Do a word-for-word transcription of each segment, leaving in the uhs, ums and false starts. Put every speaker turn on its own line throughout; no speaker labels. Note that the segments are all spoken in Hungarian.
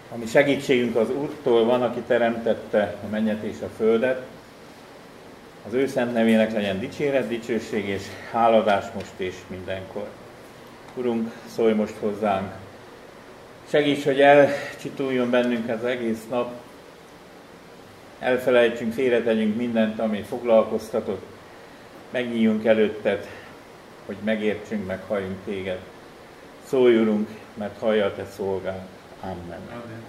Ami segítségünk az Úrtól van, aki teremtette a mennyet és a földet. Az ő szent nevének legyen dicséret, dicsőség és háladás most és mindenkor. Urunk, szólj most hozzánk. Segíts, hogy elcsituljon bennünk az egész nap. Elfelejtsünk, félretegyünk mindent, ami foglalkoztatott. Megnyíljunk előtted, hogy megértsünk, meghalljunk téged. Szólj, Urunk, mert hallja a te szolgád. Amen. Amen.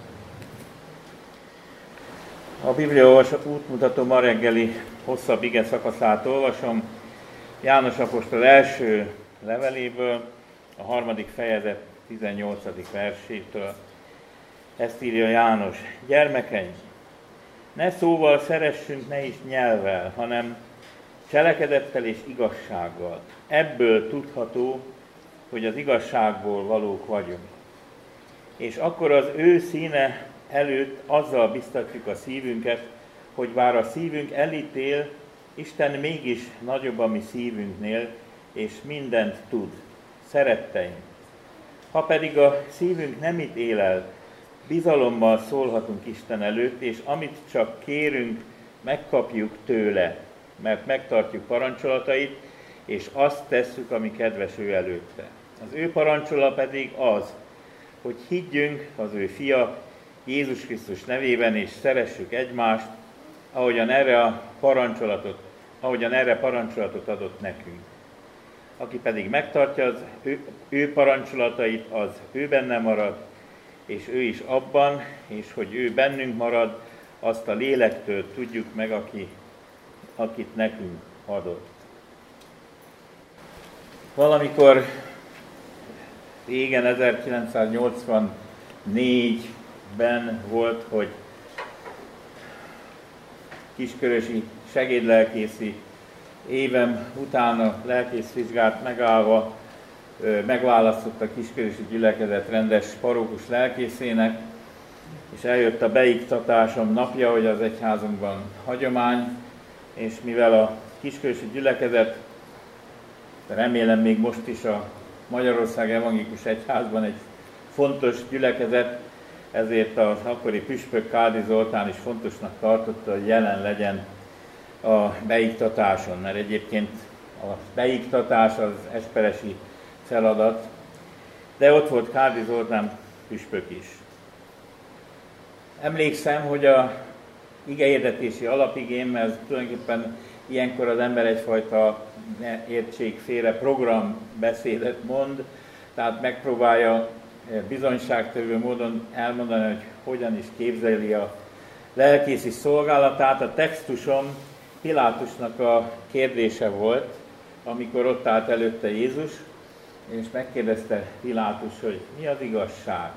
A Biblia útmutató ma reggeli hosszabb ige szakaszát olvasom. János apostol első leveléből, a harmadik fejezet tizennyolcadik versétől. Ezt írja János: gyermekeim, ne szóval szeressünk, ne is nyelvvel, hanem cselekedettel és igazsággal. Ebből tudható, hogy az igazságból valók vagyunk. És akkor az ő színe előtt azzal biztatjuk a szívünket, hogy bár a szívünk elítél, Isten mégis nagyobb a mi szívünknél, és mindent tud. Szeretteim, ha pedig a szívünk nem ítél el, bizalommal szólhatunk Isten előtt, és amit csak kérünk, megkapjuk tőle, mert megtartjuk parancsolatait, és azt tesszük, ami kedves ő előtte. Az ő parancsola pedig az, hogy higgyünk az ő fia Jézus Krisztus nevében, és szeressük egymást, ahogyan erre a parancsolatot, ahogyan erre parancsolatot adott nekünk. Aki pedig megtartja az ő, ő parancsolatait, az ő benne marad, és ő is abban, és hogy ő bennünk marad, azt a lélektől tudjuk meg, aki, akit nekünk adott. Valamikor régen, ezerkilencszáznyolcvannégyben volt, hogy kiskörösi segédlelkészi évem után a lelkészvizsgát megállva megválasztott a kiskörösi gyülekezet rendes parókus lelkészének, és eljött a beiktatásom napja, hogy az egyházunkban hagyomány, és mivel a kiskörösi gyülekezet, remélem még most is a Magyarország Evangélikus Egyházban egy fontos gyülekezet, ezért az akkori püspök Kádi Zoltán is fontosnak tartotta, hogy jelen legyen a beiktatáson, mert egyébként a beiktatás az esperesi feladat, de ott volt Kádi Zoltán püspök is. Emlékszem, hogy a igehirdetési alapigém, ez tulajdonképpen ilyenkor az ember egyfajta, ne értsék félre, programbeszédet mond, tehát megpróbálja bizonyságtevő módon elmondani, hogy hogyan is képzeli a lelkészi szolgálatát. A textusom Pilátusnak a kérdése volt, amikor ott állt előtte Jézus, és megkérdezte Pilátus, hogy mi az igazság.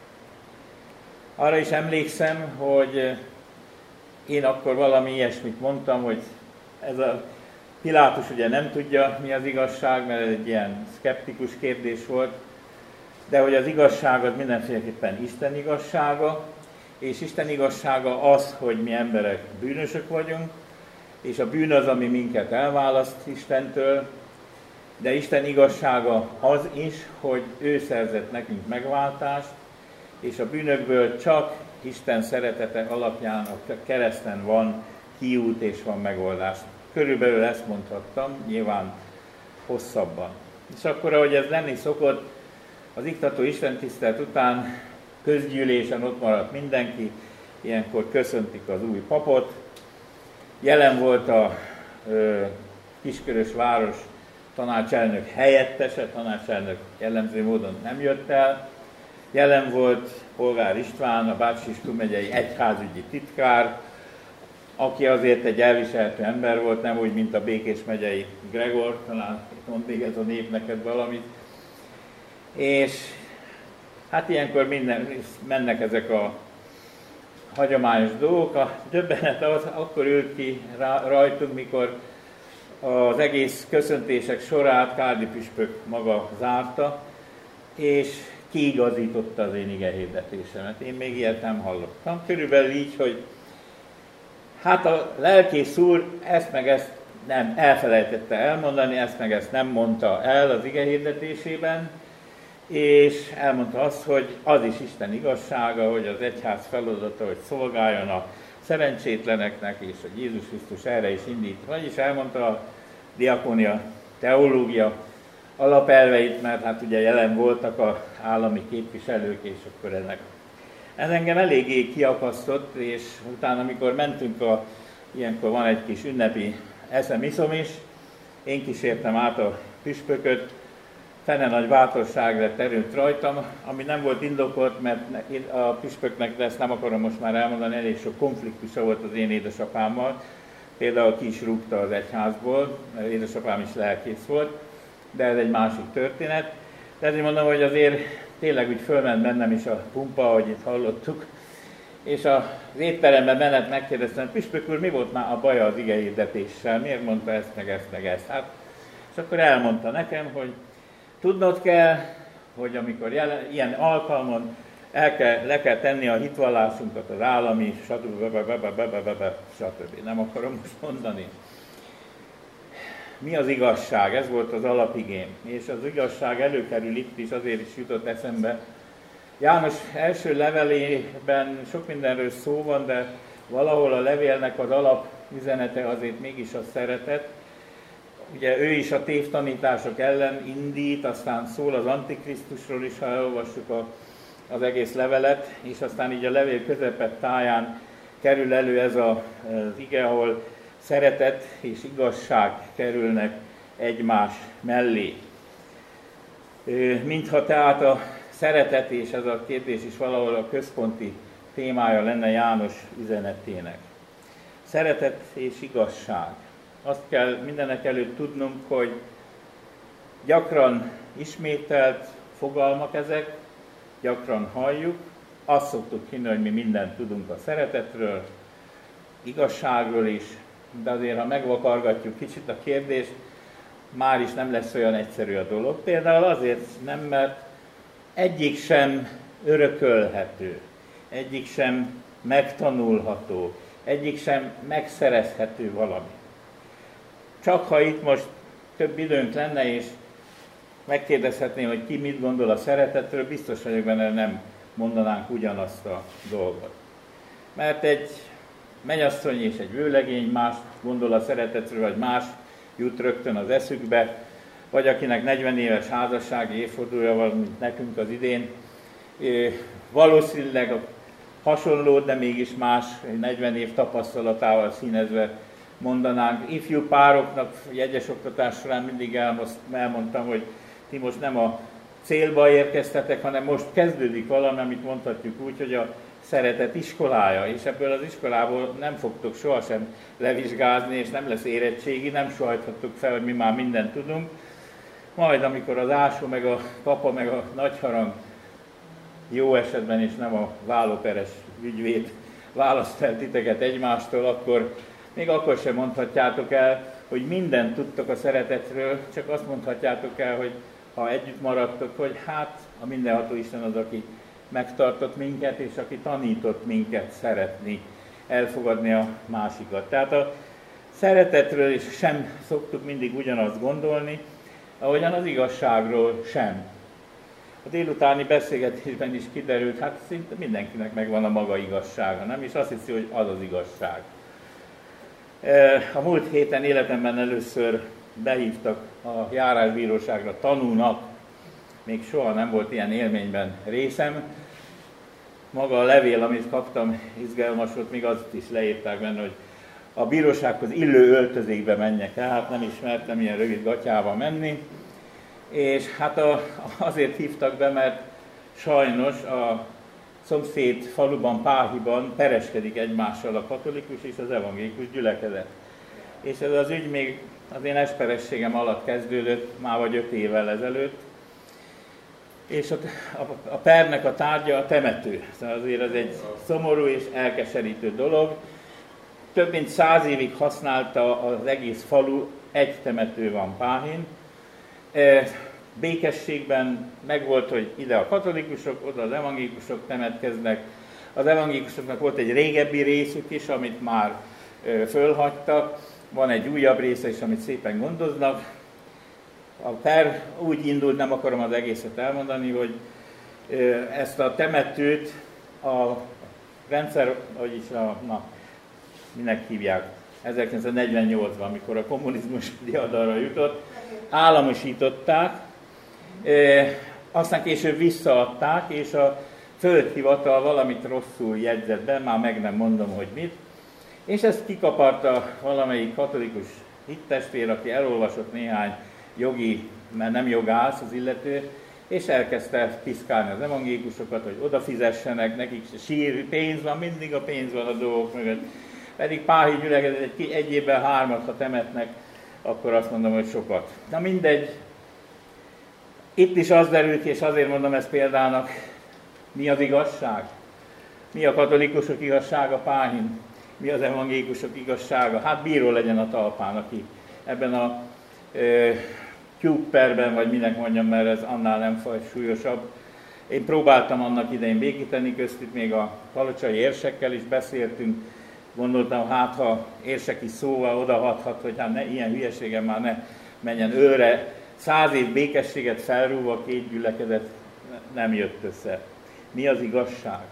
Arra is emlékszem, hogy én akkor valami ilyesmit mondtam, hogy ez a Pilátus ugye nem tudja, mi az igazság, mert ez egy ilyen szkeptikus kérdés volt, de hogy az igazság az mindenféleképpen Isten igazsága, és Isten igazsága az, hogy mi emberek bűnösök vagyunk, és a bűn az, ami minket elválaszt Istentől, de Isten igazsága az is, hogy ő szerzett nekünk megváltást, és a bűnökből csak Isten szeretete alapján a kereszten van kiút és van megoldás. Körülbelül ezt mondhattam, nyilván hosszabban. És akkor, ahogy ez lenni szokott, az iktató istentisztelet után közgyűlésen ott maradt mindenki, ilyenkor köszöntik az új papot. Jelen volt a ö, Kiskörös város tanácselnök helyettese, tanácselnök jellemző módon nem jött el. Jelen volt Polgár István, a Bács-Kiskun megyei egyházügyi titkár, aki azért egy elviselhető ember volt, nem úgy, mint a Békés megyei Gregor, talán mond még ez a név neked valamit. És hát ilyenkor minden, mennek ezek a hagyományos dolgok. A döbbenet az akkor ült ki rajtunk, mikor az egész köszöntések sorát Kádi püspök maga zárta, és kiigazította az én igehirdetésemet. Én még ilyet nem hallottam. Körülbelül így, hogy hát a lelkész úr ezt meg ezt nem elfelejtette elmondani, ezt meg ezt nem mondta el az igehirdetésében, és elmondta azt, hogy az is Isten igazsága, hogy az egyház feladata, hogy szolgáljon a szerencsétleneknek, és hogy Jézus Krisztus erre is indít. Vagyis elmondta a diakónia teológia alapelveit, mert hát ugye jelen voltak az állami képviselők, és akkor ennek. Ez engem eléggé kiakasztott, és utána, amikor mentünk, a, ilyenkor van egy kis ünnepi eszem-iszom is, én kísértem át a püspököt, fene nagy bátorságra terült rajtam, ami nem volt indokolt, mert a püspöknek, de ezt nem akarom most már elmondani, elég sok konfliktusa volt az én édesapámmal. Például ki is rúgta az egyházból, mert édesapám is lelkész volt, de ez egy másik történet. De ezért mondom, hogy azért tényleg úgy fölment bennem is a pumpa, ahogy itt hallottuk, és az étteremben menet megkérdeztem, püspök úr, mi volt már a baja az igehirdetéssel, miért mondta ezt, meg ezt, meg ezt? Hát, és akkor elmondta nekem, hogy tudnod kell, hogy amikor jelen, ilyen alkalmon el kell, le kell tenni a hitvallásunkat az állami, stb. stb. Nem akarom most mondani. Mi az igazság? Ez volt az alapigém. És az igazság előkerül itt is, azért is jutott eszembe. János első levelében sok mindenről szó van, de valahol a levélnek az alapüzenete azért mégis a szeretet. Ugye ő is a tévtanítások ellen indít, aztán szól az Antikrisztusról is, ha elolvassuk a, az egész levelet, és aztán így a levél közepet táján kerül elő ez a, az ige, ahol szeretet és igazság kerülnek egymás mellé. Mintha tehát a szeretet és ez a kérdés is valahol a központi témája lenne János üzenetének. Szeretet és igazság. Azt kell mindenek előtt tudnunk, hogy gyakran ismételt fogalmak ezek, gyakran halljuk, azt szoktuk hinni, hogy mi mindent tudunk a szeretetről, igazságról is, de azért, ha megvakargatjuk kicsit a kérdést, már is nem lesz olyan egyszerű a dolog. Például azért nem, mert egyik sem örökölhető, egyik sem megtanulható, egyik sem megszerezhető valami. Csak ha itt most több időnk lenne, és megkérdezhetném, hogy ki mit gondol a szeretetről, biztos vagyok benne, nem mondanánk ugyanazt a dolgot. Mert egy mennyasszony és egy vőlegény más gondol a szeretetről, vagy más jut rögtön az eszükbe, vagy akinek negyven éves házassági évfordulója van, mint nekünk az idén, valószínűleg hasonló, de mégis más, negyven év tapasztalatával színezve mondanánk. Ifjú pároknak jegyes oktatás során mindig elmondtam, hogy ti most nem a célba érkeztetek, hanem most kezdődik valami, amit mondhatjuk úgy, hogy a szeretet iskolája, és ebből az iskolából nem fogtok sohasem levizsgázni, és nem lesz érettségi, nem sohajthattuk fel, hogy mi már mindent tudunk. Majd, amikor az ásó, meg a papa, meg a nagyharang jó esetben, és nem a vállóperes ügyvéd választ el titeket egymástól, akkor még akkor sem mondhatjátok el, hogy mindent tudtok a szeretetről, csak azt mondhatjátok el, hogy ha együtt maradtok, hogy hát a mindenható Isten az, aki megtartott minket, és aki tanított minket szeretni, elfogadni a másikat. Tehát a szeretetről is sem szoktuk mindig ugyanazt gondolni, ahogyan az igazságról sem. A délutáni beszélgetésben is kiderült, hát szinte mindenkinek megvan a maga igazsága, nem? És azt hiszi, hogy az az igazság. A múlt héten életemben először behívtak a járásbíróságra tanúnak, még soha nem volt ilyen élményben részem. Maga a levél, amit kaptam, izgalmas volt, még azt is leírták benne, hogy a bírósághoz illő öltözékbe menjek el, hát nem ismertem ilyen rövid gatyába menni. És hát a, azért hívtak be, mert sajnos a szomszéd faluban, Páhiban pereskedik egymással a katolikus és az evangélikus gyülekezet. És ez az ügy még az én esperességem alatt kezdődött, már vagy öt évvel ezelőtt. És a, a, a pernek a tárgya a temető. Szóval azért ez egy szomorú és elkeserítő dolog. Több mint száz évig használta az egész falu, egy temető van Páhin. Békességben megvolt, hogy ide a katolikusok, oda az evangélikusok temetkeznek. Az evangélikusoknak volt egy régebbi részük is, amit már fölhagytak. Van egy újabb része is, amit szépen gondoznak. A per úgy indult, nem akarom az egészet elmondani, hogy ezt a temetőt a rendszer, vagyis a, na, minek hívják, ezerkilencszáznegyvennyolcban, amikor a kommunizmus diadalra jutott, államosították, e, aztán később visszaadták, és a földhivatal valamit rosszul jegyzett be, már meg nem mondom, hogy mit, és ezt kikaparta valamelyik katolikus hittestvér, aki elolvasott néhány jogi, mert nem jogász az illető, és elkezdte piszkálni az evangélikusokat, hogy odafizessenek, nekik sír, pénz van, mindig a pénz van a dolgok mögött. Pedig Páhi gyülekezet egy, egy évben hármat, ha temetnek, akkor azt mondom, hogy sokat. Na mindegy, itt is az derült, és azért mondom ezt példának, mi az igazság? Mi a katolikusok igazsága Páhin? Mi az evangélikusok igazsága? Hát bíró legyen a talpán, aki ebben a e, tyúkperben, vagy minek mondjam, mert ez annál nem faj súlyosabb. Én próbáltam annak idején békíteni köztük, még a palocsai érsekkel is beszéltünk. Gondoltam, hát ha érseki szóval odahathat, hogy hát ne, ilyen hülyeségem már ne menjen őre. Száz év békességet felrúva két gyülekezet nem jött össze. Mi az igazság?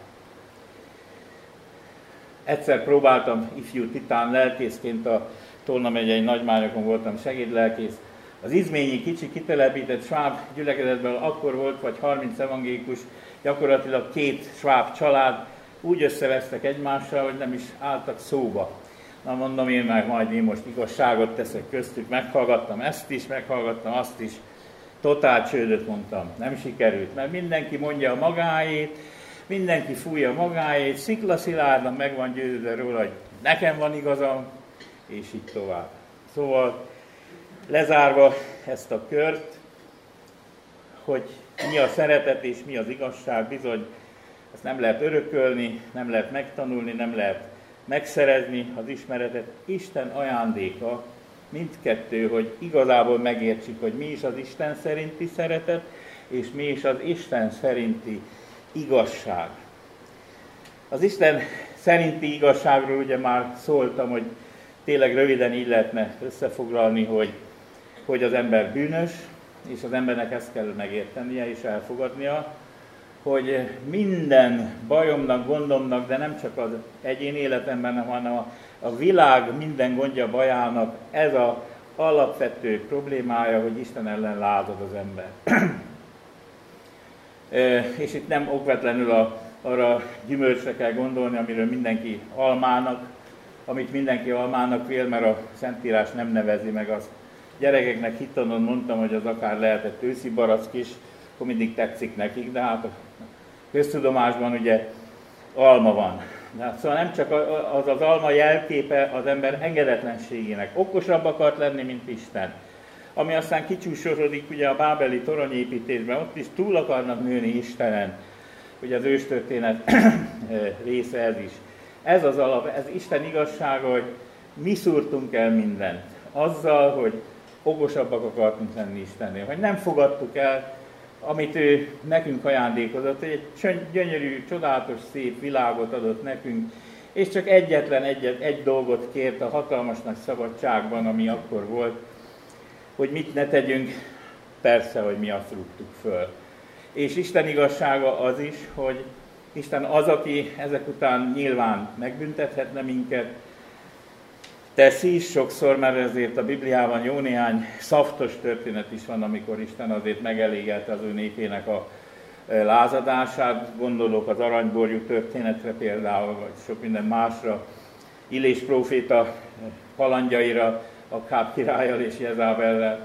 Egyszer próbáltam ifjú titán lelkészként, a Tolna megyei Nagymányokon voltam segédlelkész. Az izményi kicsi kitelepített sváb gyülekezetből akkor volt, vagy harminc evangélikus, gyakorlatilag két sváb család úgy összevesztek egymással, hogy nem is álltak szóba. Na mondom én meg, majd én most igazságot teszek köztük, meghallgattam ezt is, meghallgattam azt is. Totál csődöt mondtam, nem sikerült, mert mindenki mondja a magáét, mindenki fújja magáét, sziklaszilárdan meg van győződve róla, hogy nekem van igazam, és így tovább. Szóval lezárva ezt a kört, hogy mi a szeretet és mi az igazság, bizony ezt nem lehet örökölni, nem lehet megtanulni, nem lehet megszerezni az ismeretet. Isten ajándéka mindkettő, hogy igazából megértsük, hogy mi is az Isten szerinti szeretet, és mi is az Isten szerinti igazság. Az Isten szerinti igazságról ugye már szóltam, hogy tényleg röviden így lehetne összefoglalni, hogy, hogy az ember bűnös, és az embernek ezt kell megértenie és elfogadnia, hogy minden bajomnak, gondomnak, de nem csak az egyén életemben, hanem a, a világ minden gondja, bajának ez az alapvető problémája, hogy Isten ellen lázad az ember. e, és itt nem okvetlenül a, arra gyümölcsre kell gondolni, amiről mindenki almának, amit mindenki almának vél, mert a Szentírás nem nevezi meg azt. Gyerekeknek hitanon mondtam, hogy az akár lehetett őszi barack is, akkor mindig tetszik nekik, de hát a köztudomásban ugye alma van. De hát szóval nem csak az az alma jelképe az ember engedetlenségének. Okosabb akart lenni, mint Isten. Ami aztán kicsúsorodik ugye a bábeli toronyépítésben, ott is túl akarnak nőni Istenen. Ugye az őstörténet része ez is. Ez az alap, ez Isten igazsága, hogy mi szúrtunk el mindent. Azzal, hogy okosabbak akartunk lenni Istennél. Hogy nem fogadtuk el, amit ő nekünk ajándékozott, hogy egy gyönyörű, csodálatos, szép világot adott nekünk, és csak egyetlen egyet, egy dolgot kért a hatalmas nagy szabadságban, ami akkor volt, hogy mit ne tegyünk, persze, hogy mi azt rúgtuk föl. És Isten igazsága az is, hogy Isten az, aki ezek után nyilván megbüntethetne minket, teszi is sokszor, mert ezért a Bibliában jó néhány szaftos történet is van, amikor Isten azért megelégelte az ő népének a lázadását. Gondolok az aranyborjú történetre például, vagy sok minden másra, Illés próféta kalandjaira, Akáb királlyal és Jezabellel.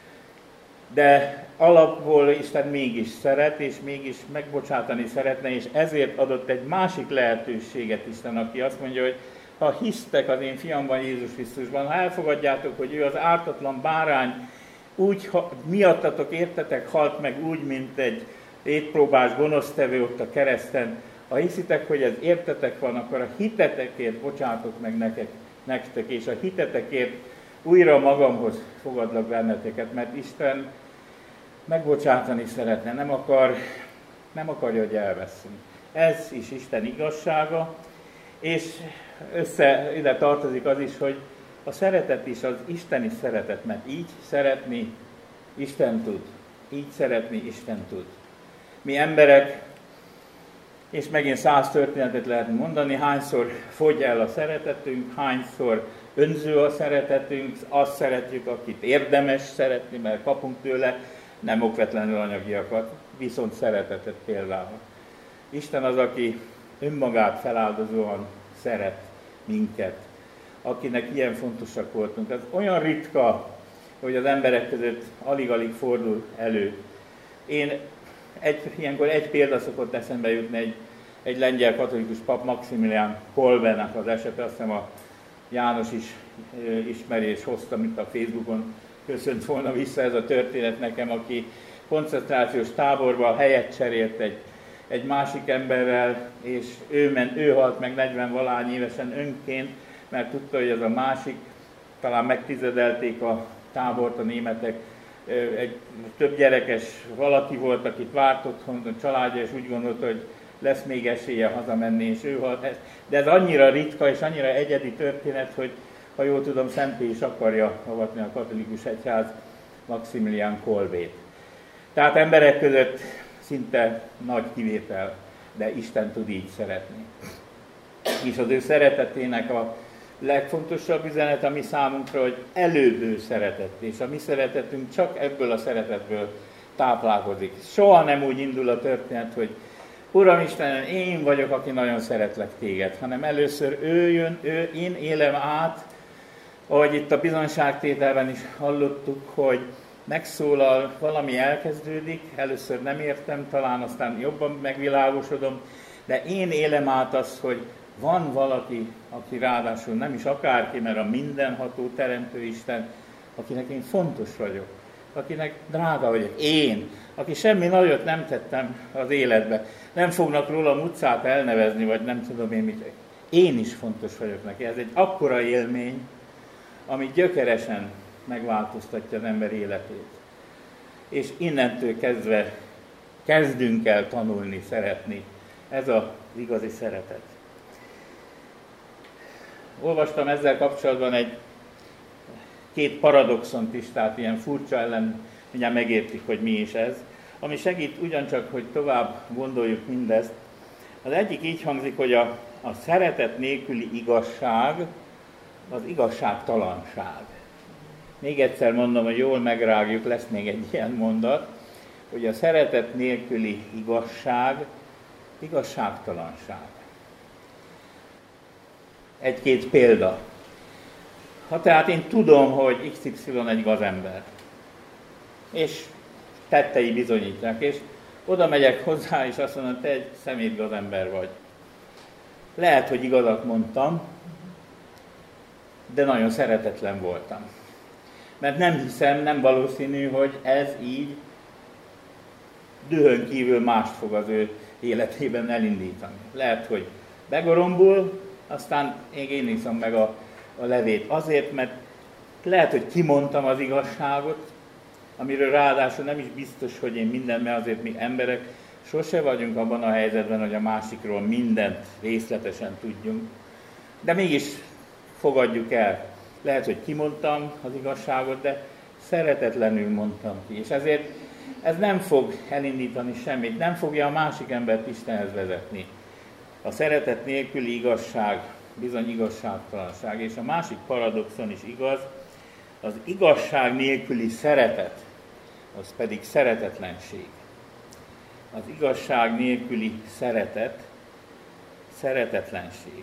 De alapból Isten mégis szeret, és mégis megbocsátani szeretne, és ezért adott egy másik lehetőséget Isten, aki azt mondja, hogy ha hisztek az én fiamban, Jézus Krisztusban, ha elfogadjátok, hogy ő az ártatlan bárány, úgy ha, miattatok értetek, halt meg úgy, mint egy étpróbás gonosztevő ott a kereszten. Ha hiszitek, hogy ez értetek van, akkor a hitetekért bocsátok meg nekek, nektek, és a hitetekért újra magamhoz fogadlak benneteket, mert Isten megbocsátani szeretne, nem akar, nem akarja, hogy elveszünk. Ez is Isten igazsága, és össze ide tartozik az is, hogy a szeretet is az isteni szeretet, mert így szeretni Isten tud. Így szeretni Isten tud. Mi emberek, és megint száz történetet lehet mondani, hányszor fogy el a szeretetünk, hányszor önző a szeretetünk, azt szeretjük, akit érdemes szeretni, mert kapunk tőle, nem okvetlenül anyagiakat, viszont szeretetet például. Isten az, aki önmagát feláldozóan szeret minket, akinek ilyen fontosak voltunk. Ez olyan ritka, hogy az emberek között alig-alig fordul elő. Én egy, ilyenkor egy példa szokott eszembe jutni, egy, egy lengyel katolikus pap, Maximilián Kolbenek az esete, azt hiszem a János is e, ismeri és hozta, mint a Facebookon köszönt volna vissza ez a történet nekem, aki koncentrációs táborban helyet cserélt egy, egy másik emberrel, és ő, ment, ő halt meg negyven-valány évesen önként, mert tudta, hogy ez a másik, talán megtizedelték a tábort a németek, egy több gyerekes valaki volt, akit várt otthon, a családja, és úgy gondolta, hogy lesz még esélye hazamenni, és ő halt. De ez annyira ritka és annyira egyedi történet, hogy ha jól tudom, Szenté is akarja avatni a katolikus egyház Maximilián Kolbét. Tehát emberek között szinte nagy kivétel, de Isten tud így szeretni. És az ő szeretetének a legfontosabb üzenet a mi számunkra, hogy előbb ő szeretett, és a mi szeretetünk csak ebből a szeretetből táplálkozik. Soha nem úgy indul a történet, hogy Uram Istenem, én vagyok, aki nagyon szeretlek téged, hanem először ő jön, ő, én élem át, ahogy itt a bizonyságtételben is hallottuk, hogy megszólal, valami elkezdődik, először nem értem, talán aztán jobban megvilágosodom, de én élem át azt, hogy van valaki, aki ráadásul nem is akárki, mert a mindenható teremtő Isten, akinek én fontos vagyok, akinek drága vagyok. Én, aki semmi nagyot nem tettem az életbe. Nem fognak rólam utcát elnevezni, vagy nem tudom én mit. Én is fontos vagyok neki. Ez egy akkora élmény, ami gyökeresen megváltoztatja az ember életét. És innentől kezdve kezdünk el tanulni, szeretni. Ez az igazi szeretet. Olvastam ezzel kapcsolatban egy két paradoxont is, tehát ilyen furcsa ellen, mindjárt megértik, hogy mi is ez, ami segít ugyancsak, hogy tovább gondoljuk mindezt. Az egyik így hangzik, hogy a, a szeretet nélküli igazság az igazságtalanság. Még egyszer mondom, hogy jól megrágjuk, lesz még egy ilyen mondat, hogy a szeretet nélküli igazság igazságtalanság. Egy-két példa. Ha tehát én tudom, hogy iksz ipszilon egy gazember, és tettei bizonyítják, és oda megyek hozzá, és azt mondom, te egy szemét gazember vagy. Lehet, hogy igazat mondtam, de nagyon szeretetlen voltam. Mert nem hiszem, nem valószínű, hogy ez így dühön kívül mást fog az ő életében elindítani. Lehet, hogy begorombul, aztán én iszom meg a, a levét azért, mert lehet, hogy kimondtam az igazságot, amiről ráadásul nem is biztos, hogy én minden, mert azért mi emberek sose vagyunk abban a helyzetben, hogy a másikról mindent részletesen tudjunk, de mégis fogadjuk el. Lehet, hogy kimondtam az igazságot, de szeretetlenül mondtam ki, és ezért ez nem fog elindítani semmit, nem fogja a másik embert Istenhez vezetni. A szeretet nélküli igazság bizony igazságtalanság, és a másik paradoxon is igaz, az igazság nélküli szeretet, az pedig szeretetlenség. Az igazság nélküli szeretet, szeretetlenség.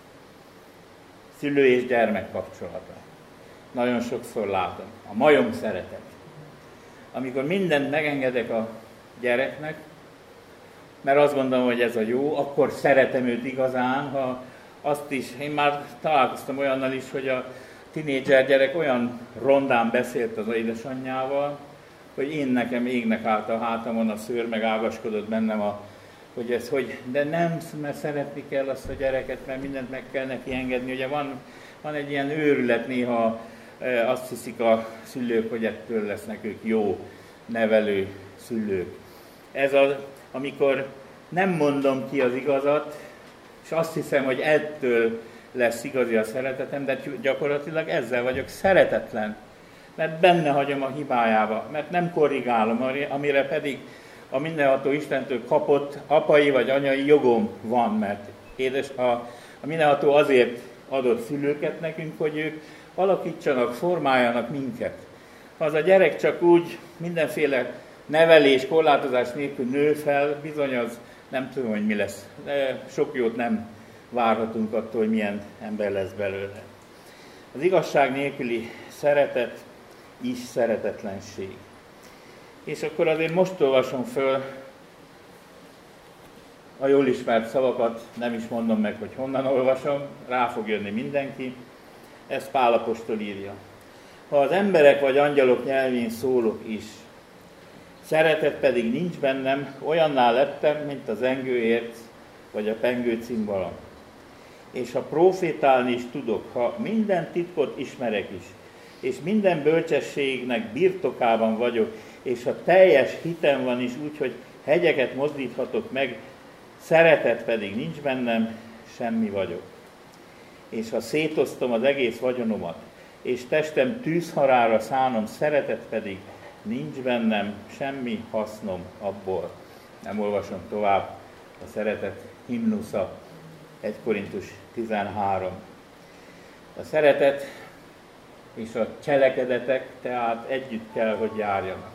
Szülő és gyermek kapcsolata. Nagyon sokszor látom. A majom szeretet. Amikor mindent megengedek a gyereknek, mert azt gondolom, hogy ez a jó, akkor szeretem őt igazán, ha azt is, én már találkoztam olyannal is, hogy a tinédzser gyerek olyan rondán beszélt az édesanyjával, hogy én nekem égnek állt a hátamon a szőr, meg ágaskodott bennem, a, hogy ez hogy, de nem, mert szeretni kell azt a gyereket, mert mindent meg kell neki engedni. Ugye van, van egy ilyen őrület, néha e, azt hiszik a szülők, hogy ettől lesznek ők jó nevelő szülők. Ez az, amikor nem mondom ki az igazat, és azt hiszem, hogy ettől lesz igazi a szeretetem, de gyakorlatilag ezzel vagyok szeretetlen. mert benne hagyom a hibájába, mert nem korrigálom, amire pedig a mindenható Istentől kapott apai vagy anyai jogom van, mert édes, a, a mindenható azért adott szülőket nekünk, hogy ők alakítsanak, formáljanak minket. Ha az a gyerek csak úgy mindenféle nevelés, korlátozás nélkül nő fel, bizony az nem tudom, hogy mi lesz. De sok jót nem várhatunk attól, hogy milyen ember lesz belőle. Az igazság nélküli szeretet is szeretetlenség. És akkor azért most olvasom föl a jól ismert szavakat, nem is mondom meg, hogy honnan olvasom, rá fog jönni mindenki. Ezt Pál apostol írja. Ha az emberek vagy angyalok nyelvén szólok is, szeretet pedig nincs bennem, olyanná lettem, mint az engőérc vagy a pengő cimbala. És ha profétálni is tudok, ha minden titkot ismerek is, és minden bölcsességnek birtokában vagyok, és ha teljes hitem van is úgy, hogy hegyeket mozdíthatok meg, szeretet pedig nincs bennem, semmi vagyok. És ha szétosztom az egész vagyonomat, és testem tűzharára szánom, szeretet pedig nincs bennem, semmi hasznom abból. Nem olvasom tovább, a szeretet himnusza, egy Korintus tizenhárom. A szeretet és a cselekedetek tehát együtt kell, hogy járjanak.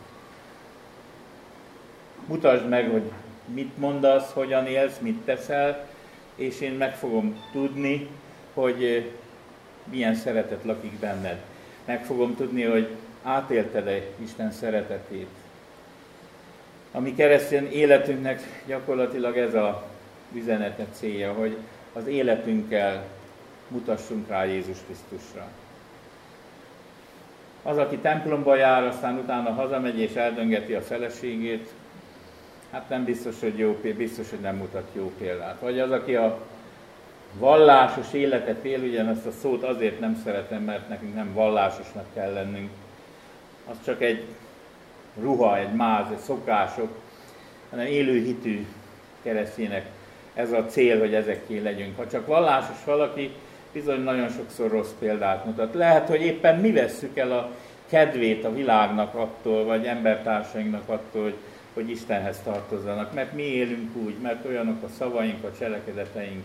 Mutasd meg, hogy mit mondasz, hogyan élsz, mit teszel, és én meg fogom tudni, hogy milyen szeretet lakik benned. Meg fogom tudni, hogy átélted-e Isten szeretetét. A mi keresztény életünknek gyakorlatilag ez a üzenete, célja, hogy az életünkkel mutassunk rá Jézus Krisztusra. Az, aki templomba jár, aztán utána hazamegy és eldöngeti a feleségét, hát nem biztos, hogy jó példát, biztos, hogy nem mutat jó példát. Vagy az, aki a vallásos életet él, ugyanezt a szót azért nem szeretem, mert nekünk nem vallásosnak kell lennünk. Az csak egy ruha, egy máz, egy szokások, hanem élő hitű kereszténynek ez a cél, hogy ezekké legyünk. Ha csak vallásos valaki, bizony nagyon sokszor rossz példát mutat. Lehet, hogy éppen mi vesszük el a kedvét a világnak attól, vagy embertársainknak attól, hogy, hogy Istenhez tartozzanak, mert mi élünk úgy, mert olyanok a szavaink, a cselekedeteink.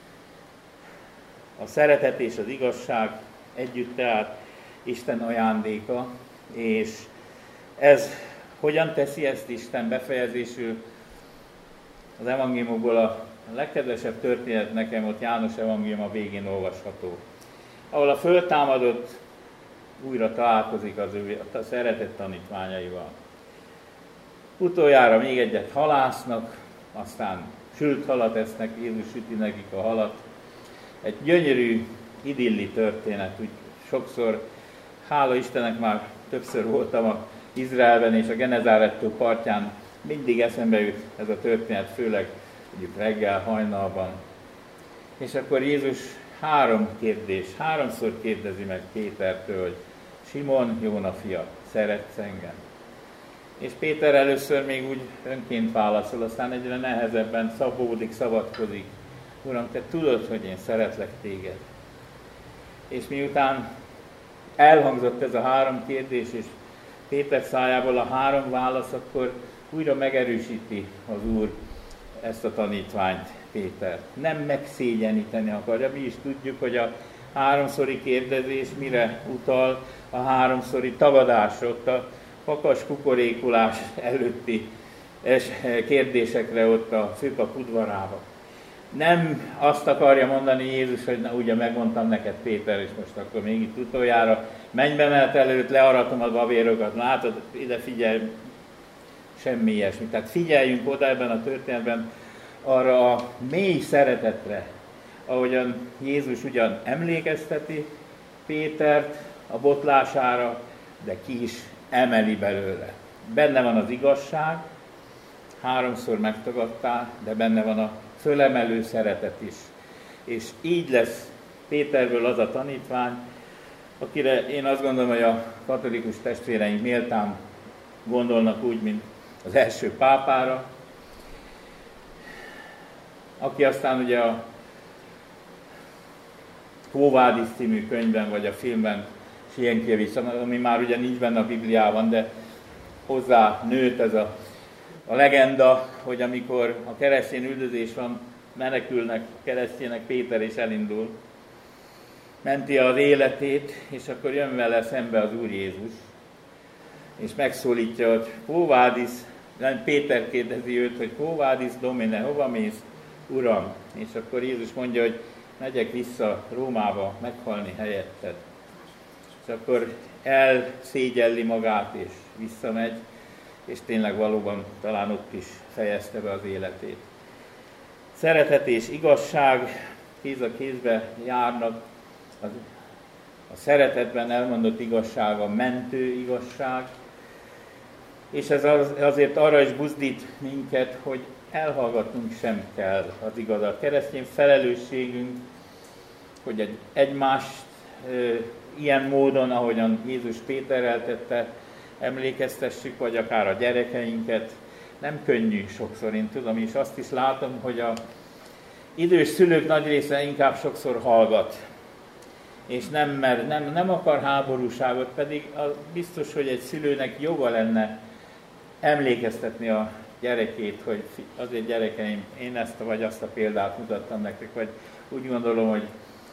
A szeretet és az igazság együtt tehát Isten ajándéka, és ez hogyan teszi ezt Isten befejezésül? Az evangéliumokból a legkedvesebb történet nekem ott János evangélium a végén olvasható, ahol a föltámadott újra találkozik az ő a szeretett tanítványaival. Utoljára még egyet halásznak, aztán sült halat esznek, Jézus süti nekik a halat. Egy gyönyörű, idilli történet, úgy sokszor, hála Istennek, már többször voltam a Izraelben és a Genezárettó partján, mindig eszembe jut ez a történet, főleg mondjuk reggel, hajnalban. És akkor Jézus három kérdés, háromszor kérdezi meg Pétertől, hogy Simon, Jóna fia, szeretsz engem? És Péter először még úgy önként válaszol, aztán egyre nehezebben szabódik, szabadkozik. Uram, te tudod, hogy én szeretlek téged. És miután elhangzott ez a három kérdés, és Péter szájából a három válasz, akkor újra megerősíti az Úr ezt a tanítványt, Pétert. Nem megszégyeníteni akarja. Mi is tudjuk, hogy a háromszori kérdezés mire utal, a háromszori tagadásra, ott a kakas kukorékulás előtti kérdésekre ott a főpap udvarában. Nem azt akarja mondani Jézus, hogy na, ugye megmondtam neked, Péter, és most akkor még itt utoljára mennybe mehet előtt, learatom a babérokat, látod, ide figyelj, semmi ilyesmi. Tehát figyeljünk oda ebben a történetben arra a mély szeretetre, ahogyan Jézus ugyan emlékezteti Pétert a botlására, de ki is emeli belőle. Benne van az igazság, háromszor megtagadtál, de benne van a fölemelő szeretet is. És így lesz Péterből az a tanítvány, akire én azt gondolom, hogy a katolikus testvéreink méltán gondolnak úgy, mint az első pápára, aki aztán ugye a Quo Vadis című könyvben vagy a filmben Sienkiewicz, ami már ugye nincs benne a Bibliában, de hozzá nőtt ez a, a legenda, hogy amikor a keresztény üldözés van, menekülnek keresztjének, Péter is elindul, menti az életét, és akkor jön vele szembe az Úr Jézus, és megszólítja, hogy Quo vadis, Péter kérdezi őt, hogy Quo vadis Domine, hova mész, Uram? És akkor Jézus mondja, hogy megyek vissza Rómába meghalni helyetted. És akkor elszégyelli magát, és visszamegy, és tényleg valóban talán ott is fejezte be az életét. Szeretet és igazság kéz a kézbe járnak, az, a szeretetben elmondott igazság a mentő igazság, és ez az, azért arra is buzdít minket, hogy elhallgatnunk sem kell az igazat. Keresztény felelősségünk, hogy egy, egymást e, ilyen módon, ahogyan Jézus Péterrel tette, emlékeztessük, vagy akár a gyerekeinket. Nem könnyű sokszor, én tudom, és azt is látom, hogy a idős szülők nagy része inkább sokszor hallgat, és nem, mer, nem, nem akar háborúságot, pedig az biztos, hogy egy szülőnek joga lenne emlékeztetni a gyerekét, hogy azért gyerekeim, én ezt a vagy azt a példát mutattam nektek, vagy úgy gondolom, hogy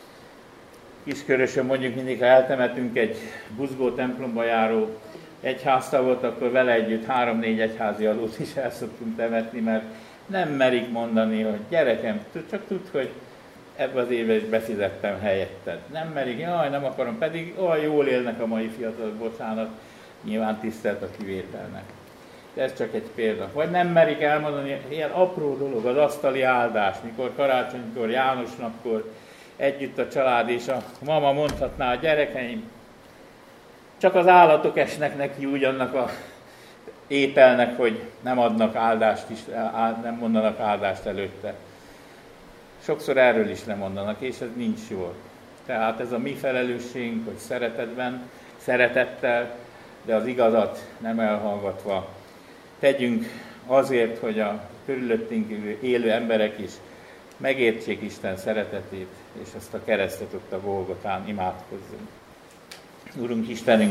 Kiskörösön mondjuk mindig, ha eltemetünk egy buzgó templomba járó egyháztagot, akkor vele együtt három-négy egyházi alót is el szoktunk temetni, mert nem merik mondani, hogy gyerekem, csak tudd, hogy ebben az évben is befizettem helyetted. Nem merik, jaj, nem akarom, pedig olyan jól élnek a mai fiatalok, bocsánat, nyilván tisztelt a kivételnek. De ez csak egy példa. Vagy nem merik elmondani, ilyen apró dolog, az asztali áldás, mikor karácsonykor, János napkor együtt a család, és a mama mondhatná, a gyerekeim, csak az állatok esnek neki úgy annak a ételnek, hogy nem adnak áldást is, nem mondanak áldást előtte. Sokszor erről is lemondanak, és ez nincs jól. Tehát ez a mi felelősségünk, hogy szeretetben, szeretettel, de az igazat nem elhallgatva tegyünk azért, hogy a körülöttünk élő emberek is megértsék Isten szeretetét, és azt a keresztet ott a Golgotán imádkozzunk. Urunk Istenünk,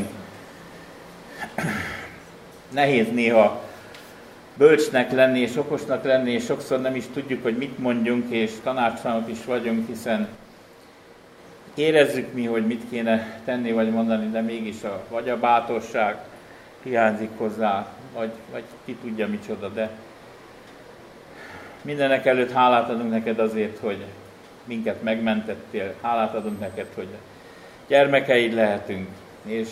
nehéz néha bölcsnek lenni és okosnak lenni, és sokszor nem is tudjuk, hogy mit mondjunk, és tanácstalanok is vagyunk, hiszen érezzük mi, hogy mit kéne tenni vagy mondani, de mégis a, vagy a bátorság hiányzik hozzá, vagy, vagy ki tudja micsoda, de mindenek előtt hálát adunk neked azért, hogy minket megmentettél, hálát adunk neked, hogy gyermekeid lehetünk, és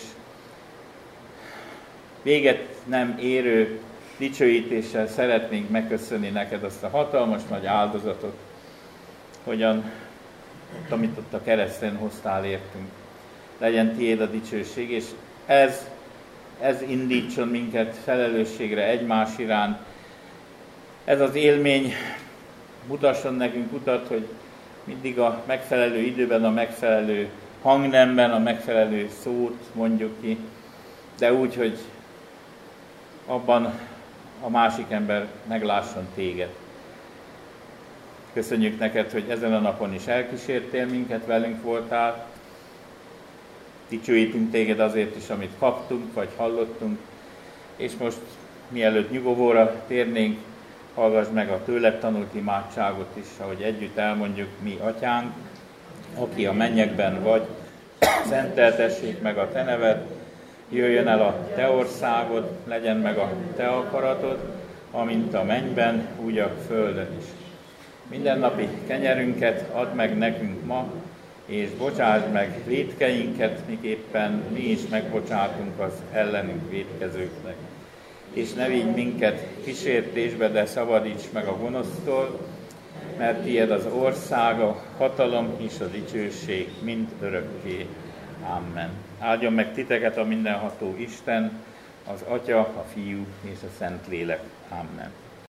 véget nem érő dicsőítéssel szeretnénk megköszönni neked azt a hatalmas nagy áldozatot, hogyan, amit ott a kereszten hoztál értünk. Legyen tiéd a dicsőség, és ez, ez indítson minket felelősségre egymás iránt. Ez az élmény mutasson nekünk utat, hogy mindig a megfelelő időben, a megfelelő hangnemben, a megfelelő szót mondjuk ki, de úgy, hogy abban a másik ember meglásson téged. Köszönjük neked, hogy ezen a napon is elkísértél minket, velünk voltál. Dicsőítünk téged azért is, amit kaptunk, vagy hallottunk. És most, mielőtt nyugovóra térnénk, hallgass meg a tőled tanult imádságot is, ahogy együtt elmondjuk, mi atyánk, aki a mennyekben vagy, szenteltessék meg a te neved, jöjjön el a te országod, legyen meg a te akaratod, amint a mennyben, úgy a földön is. Mindennapi kenyerünket add meg nekünk ma, és bocsásd meg vétkeinket, miképpen mi is megbocsátunk az ellenünk vétkezőknek. És ne vigy minket kísértésbe, de szabadíts meg a gonosztól, mert tiéd az ország, a hatalom és a dicsőség mind örökké. Amen. Áldjon meg titeket a mindenható Isten, az Atya, a Fiú és a Szentlélek. Amen.